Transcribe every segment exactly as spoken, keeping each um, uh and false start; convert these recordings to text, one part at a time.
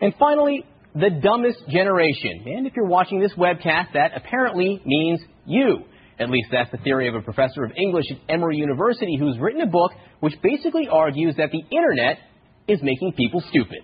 And finally, the dumbest generation. And if you're watching this webcast, that apparently means you. At least that's the theory of a professor of English at Emory University who's written a book which basically argues that the internet is making people stupid.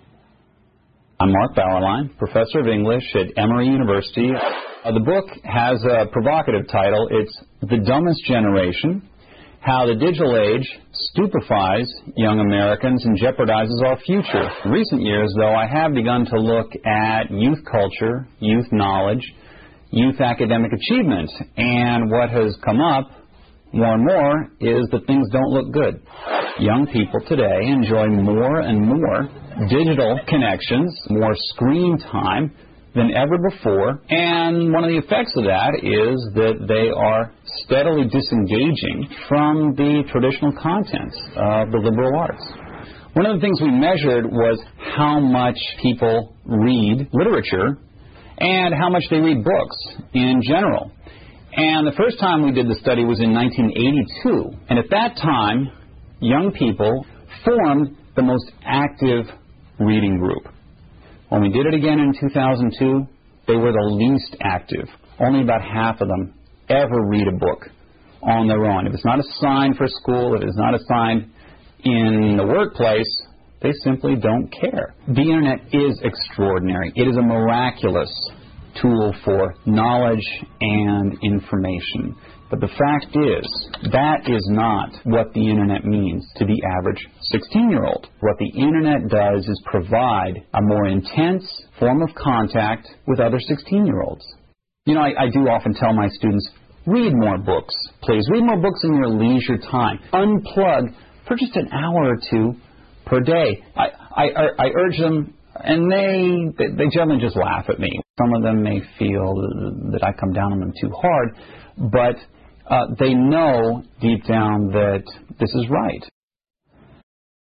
I'm Mark Bauerlein, professor of English at Emory University. Uh, the book has a provocative title. It's The Dumbest Generation: How the Digital Age Stupefies Young Americans and Jeopardizes Our Future. In recent years, though, I have begun to look at youth culture, youth knowledge, youth academic achievement, and what has come up more and more is that things don't look good. Young people today enjoy more and more digital connections, more screen time than ever before, and one of the effects of that is that they are steadily disengaging from the traditional contents of the liberal arts. One of the things we measured was how much people read literature and how much they read books in general. And the first time we did the study was in nineteen eighty-two. And at that time, young people formed the most active reading group. When we did it again in two thousand two, they were the least active. Only about half of them ever read a book on their own. If it's not assigned for school, if it's not assigned in the workplace, they simply don't care. The internet is extraordinary. It is a miraculous tool for knowledge and information. But the fact is, that is not what the internet means to the average sixteen-year-old. What the internet does is provide a more intense form of contact with other sixteen-year-olds. You know, I, I do often tell my students, read more books, please. Read more books in your leisure time. Unplug for just an hour or two per day. I, I, I urge them, and they, they generally just laugh at me. Some of them may feel that I come down on them too hard, but uh, they know deep down that this is right.